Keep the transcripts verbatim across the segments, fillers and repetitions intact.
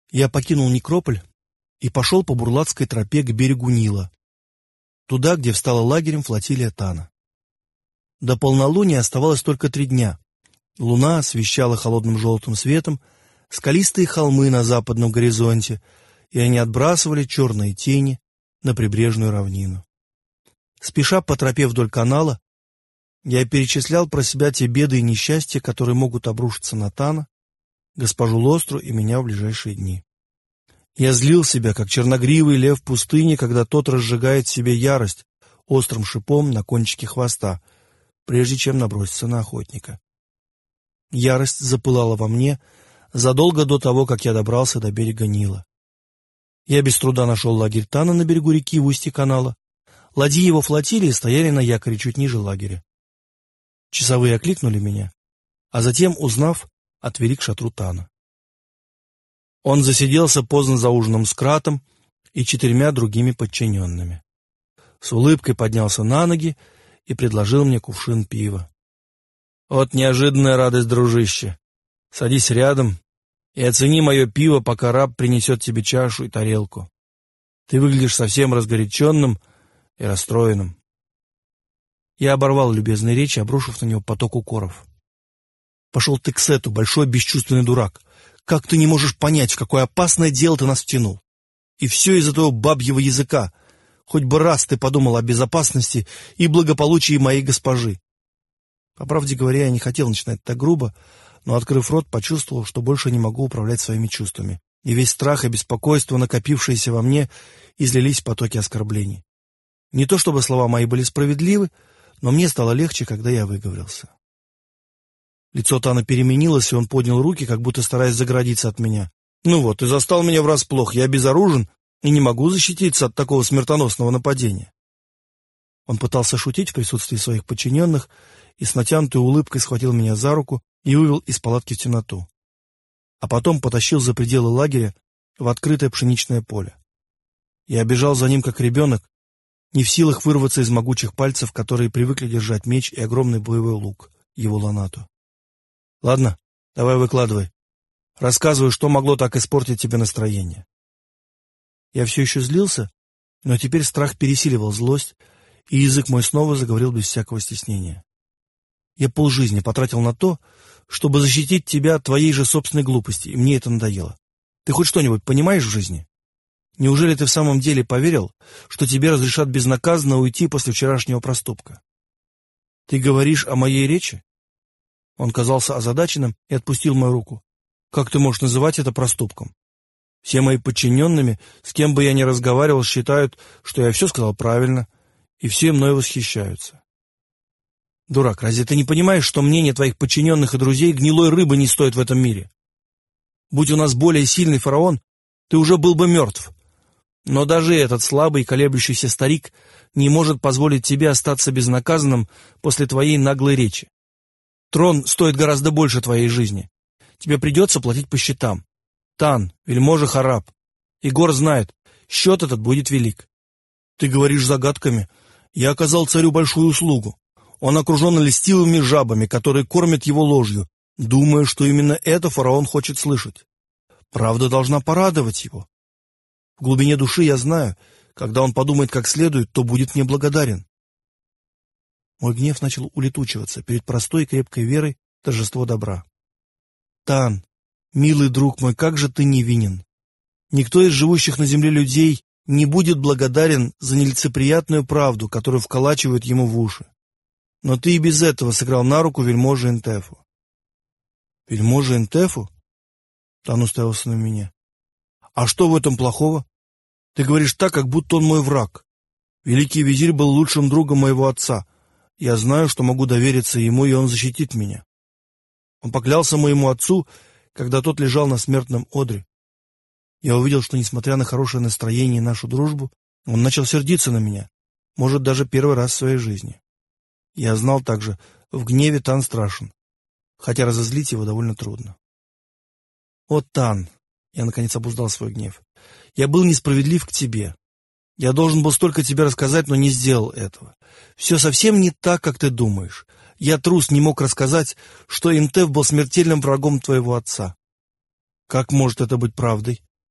Я покинул некрополь и пошел по Бурлатской тропе к берегу Нила, туда, где встала лагерем флотилия Тана. До полнолуния оставалось только три дня. Луна освещала холодным желтым светом скалистые холмы на западном горизонте, и они отбрасывали черные тени на прибрежную равнину. Спеша по тропе вдоль канала, я перечислял про себя те беды и несчастья, которые могут обрушиться на Тана, госпожу Лостру и меня в ближайшие дни. Я злил себя, как черногривый лев в пустыне, когда тот разжигает в себе ярость острым шипом на кончике хвоста, прежде чем наброситься на охотника. Ярость запылала во мне задолго до того, как я добрался до берега Нила. Я без труда нашел лагерь Тана на берегу реки в устье канала. Ладьи его флотилии стояли на якоре чуть ниже лагеря. Часовые окликнули меня, а затем, узнав, отвели к шатру Тана. Он засиделся поздно за ужином с Кратом и четырьмя другими подчиненными. С улыбкой поднялся на ноги и предложил мне кувшин пива. «Вот неожиданная радость, дружище! Садись рядом и оцени мое пиво, пока раб принесет тебе чашу и тарелку. Ты выглядишь совсем разгоряченным и расстроенным». Я оборвал любезные речи, обрушив на него поток укоров. «Пошел ты к Сету, большой бесчувственный дурак! Как ты не можешь понять, в какое опасное дело ты нас втянул? И все из-за твоего бабьего языка. Хоть бы раз ты подумал о безопасности и благополучии моей госпожи». По правде говоря, я не хотел начинать так грубо, но, открыв рот, почувствовал, что больше не могу управлять своими чувствами, и весь страх и беспокойство, накопившиеся во мне, излились в потоки оскорблений. Не то чтобы слова мои были справедливы, но мне стало легче, когда я выговорился. Лицо Тана переменилось, и он поднял руки, как будто стараясь заградиться от меня. «Ну вот, ты застал меня врасплох, я безоружен и не могу защититься от такого смертоносного нападения». Он пытался шутить в присутствии своих подчиненных и с натянутой улыбкой схватил меня за руку и вывел из палатки в темноту. А потом потащил за пределы лагеря в открытое пшеничное поле. Я бежал за ним, как ребенок, не в силах вырваться из могучих пальцев, которые привыкли держать меч и огромный боевой лук, его ланату. «Ладно, давай выкладывай. Рассказывай, что могло так испортить тебе настроение». Я все еще злился, но теперь страх пересиливал злость, и язык мой снова заговорил без всякого стеснения. «Я полжизни потратил на то, чтобы защитить тебя от твоей же собственной глупости, и мне это надоело. Ты хоть что-нибудь понимаешь в жизни? Неужели ты в самом деле поверил, что тебе разрешат безнаказанно уйти после вчерашнего проступка? Ты говоришь о моей речи?» Он казался озадаченным и отпустил мою руку. «Как ты можешь называть это проступком? Все мои подчиненными, с кем бы я ни разговаривал, считают, что я все сказал правильно, и все мной восхищаются. Дурак, разве ты не понимаешь, что мнение твоих подчиненных и друзей гнилой рыбы не стоит в этом мире? Будь у нас более сильный фараон, ты уже был бы мертв. Но даже этот слабый колеблющийся старик не может позволить тебе остаться безнаказанным после твоей наглой речи. Трон стоит гораздо больше твоей жизни. Тебе придется платить по счетам. Тан, вельможа Хараб. Игор знает, счет этот будет велик. Ты говоришь загадками. Я оказал царю большую услугу. Он окружен льстивыми жабами, которые кормят его ложью, думая, что именно это фараон хочет слышать. Правда должна порадовать его. В глубине души я знаю, когда он подумает как следует, то будет мне благодарен». Мой гнев начал улетучиваться перед простой и крепкой верой в торжество добра. «Тан, милый друг мой, как же ты невинен! Никто из живущих на земле людей не будет благодарен за нелицеприятную правду, которую вколачивают ему в уши. Но ты и без этого сыграл на руку вельможе Интефу». «Вельможе Интефу?» Тан уставился на меня. «А что в этом плохого? Ты говоришь так, как будто он мой враг. Великий визирь был лучшим другом моего отца. Я знаю, что могу довериться ему, и он защитит меня. Он поклялся моему отцу, когда тот лежал на смертном одре. Я увидел, что, несмотря на хорошее настроение и нашу дружбу, он начал сердиться на меня, может, даже первый раз в своей жизни. Я знал также, в гневе Тан страшен, хотя разозлить его довольно трудно. О, Тан, я наконец обуздал свой гнев, я был несправедлив к тебе. Я должен был столько тебе рассказать, но не сделал этого. Все совсем не так, как ты думаешь. Я, трус, не мог рассказать, что Интеф был смертельным врагом твоего отца. Как может это быть правдой?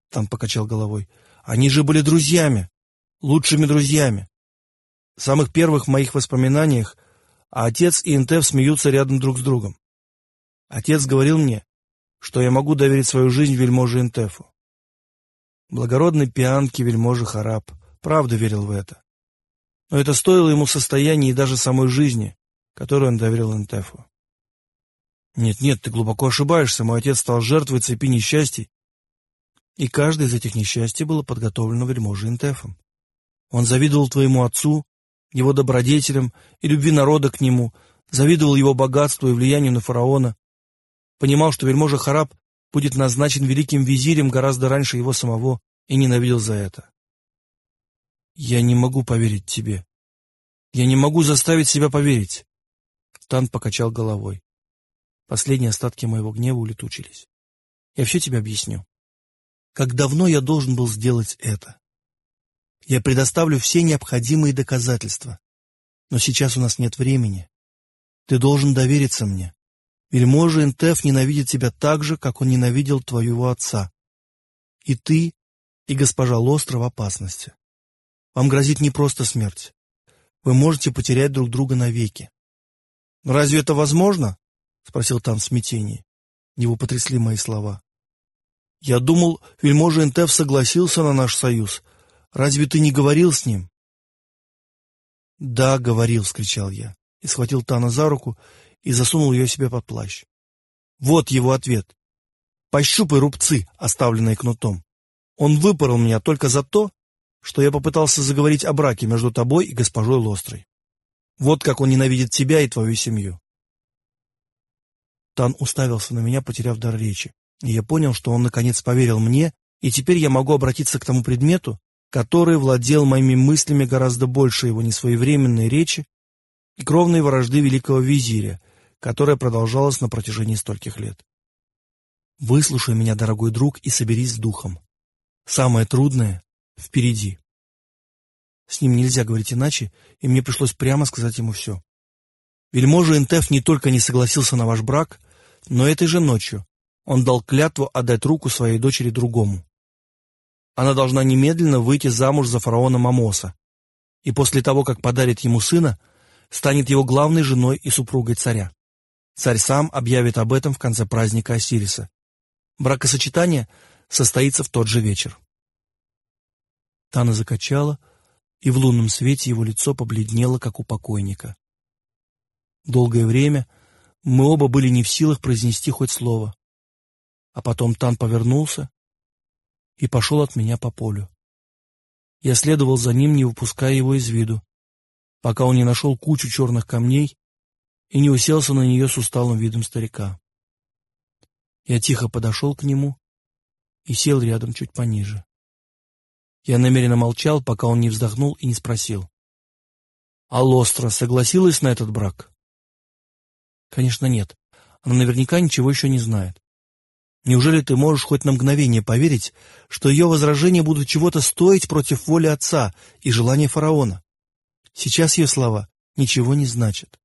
Тан покачал головой. Они же были друзьями, лучшими друзьями. В самых первых моих воспоминаниях отец и Интеф смеются рядом друг с другом. Отец говорил мне, что я могу доверить свою жизнь вельможе Интефу. Благородный пианки вельможи Харап правда верил в это. Но это стоило ему состояния и даже самой жизни, которую он доверил Интефу. Нет-нет, ты глубоко ошибаешься, мой отец стал жертвой цепи несчастий, и каждое из этих несчастий было подготовлено вельможей Интефом. Он завидовал твоему отцу, его добродетелям и любви народа к нему, завидовал его богатству и влиянию на фараона, понимал, что вельможа Харап будет назначен великим визирем гораздо раньше его самого, и ненавидел за это. Я не могу поверить тебе. Я не могу заставить себя поверить. Тан покачал головой. Последние остатки моего гнева улетучились. Я все тебе объясню. Как давно я должен был сделать это? Я предоставлю все необходимые доказательства. Но сейчас у нас нет времени. Ты должен довериться мне. Вельможа Интеф ненавидит тебя так же, как он ненавидел твоего отца. И ты, и госпожа Лостра в опасности. Вам грозит не просто смерть. Вы можете потерять друг друга навеки. «Разве это возможно?» — спросил Тан в смятении. Его потрясли мои слова. «Я думал, вельможа Интеф согласился на наш союз. Разве ты не говорил с ним?» «Да, говорил», — вскричал я, и схватил Тана за руку и засунул ее себе под плащ. Вот его ответ. «Пощупай рубцы, оставленные кнутом. Он выпорол меня только за то, что я попытался заговорить о браке между тобой и госпожой Лострой. Вот как он ненавидит тебя и твою семью». Тан уставился на меня, потеряв дар речи, и я понял, что он наконец поверил мне, и теперь я могу обратиться к тому предмету, который владел моими мыслями гораздо больше его несвоевременной речи и кровной вражды великого визиря, которая продолжалась на протяжении стольких лет. «Выслушай меня, дорогой друг, и соберись с духом. Самое трудное впереди». С ним нельзя говорить иначе, и мне пришлось прямо сказать ему все. Вельможа Интеф не только не согласился на ваш брак, но этой же ночью он дал клятву отдать руку своей дочери другому. Она должна немедленно выйти замуж за фараона Мамоса, и после того, как подарит ему сына, станет его главной женой и супругой царя. Царь сам объявит об этом в конце праздника Осириса. Бракосочетание состоится в тот же вечер. Тана закачала, и в лунном свете его лицо побледнело, как у покойника. Долгое время мы оба были не в силах произнести хоть слово. А потом Тан повернулся и пошел от меня по полю. Я следовал за ним, не выпуская его из виду, пока он не нашел кучу черных камней и не уселся на нее с усталым видом старика. Я тихо подошел к нему и сел рядом чуть пониже. Я намеренно молчал, пока он не вздохнул и не спросил: «А Лостра согласилась на этот брак?» «Конечно, нет. Она наверняка ничего еще не знает. Неужели ты можешь хоть на мгновение поверить, что ее возражения будут чего-то стоить против воли отца и желания фараона? Сейчас ее слова ничего не значат».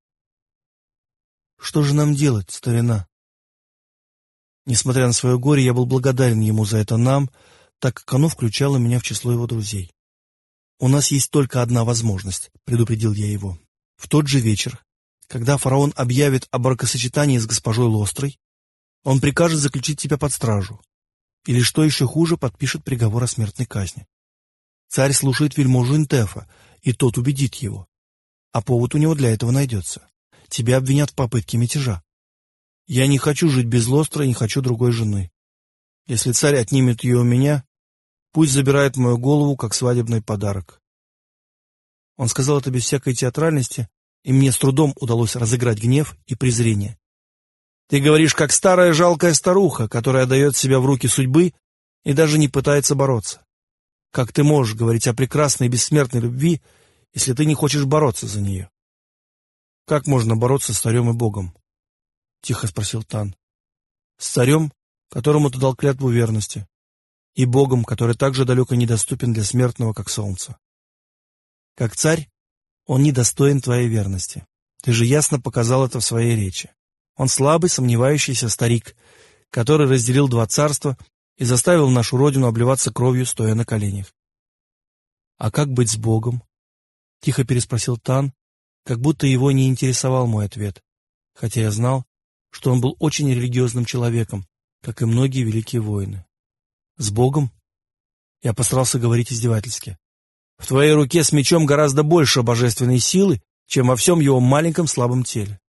«Что же нам делать, старина?» Несмотря на свое горе, я был благодарен ему за это «нам», так как оно включало меня в число его друзей. «У нас есть только одна возможность», — предупредил я его. «В тот же вечер, когда фараон объявит о бракосочетании с госпожой Лострой, он прикажет заключить тебя под стражу, или, что еще хуже, подпишет приговор о смертной казни. Царь слушает вельможу Интефа, и тот убедит его. А повод у него для этого найдется. Тебя обвинят в попытке мятежа. Я не хочу жить без Лостры и не хочу другой жены. Если царь отнимет ее у меня, пусть забирает мою голову как свадебный подарок». Он сказал это без всякой театральности, и мне с трудом удалось разыграть гнев и презрение. «Ты говоришь, как старая жалкая старуха, которая отдает себя в руки судьбы и даже не пытается бороться. Как ты можешь говорить о прекрасной и бессмертной любви, если ты не хочешь бороться за нее?» «Как можно бороться с царем и Богом?» — тихо спросил Тан. «С царем, которому ты дал клятву верности, и Богом, который так же далеко недоступен для смертного, как солнце. Как царь, он недостоин твоей верности. Ты же ясно показал это в своей речи. Он слабый, сомневающийся старик, который разделил два царства и заставил нашу родину обливаться кровью, стоя на коленях. «А как быть с Богом?» — тихо переспросил Тан, как будто его не интересовал мой ответ, хотя я знал, что он был очень религиозным человеком, как и многие великие воины. «С Богом?» Я постарался говорить издевательски. «В твоей руке с мечом гораздо больше божественной силы, чем во всем его маленьком слабом теле.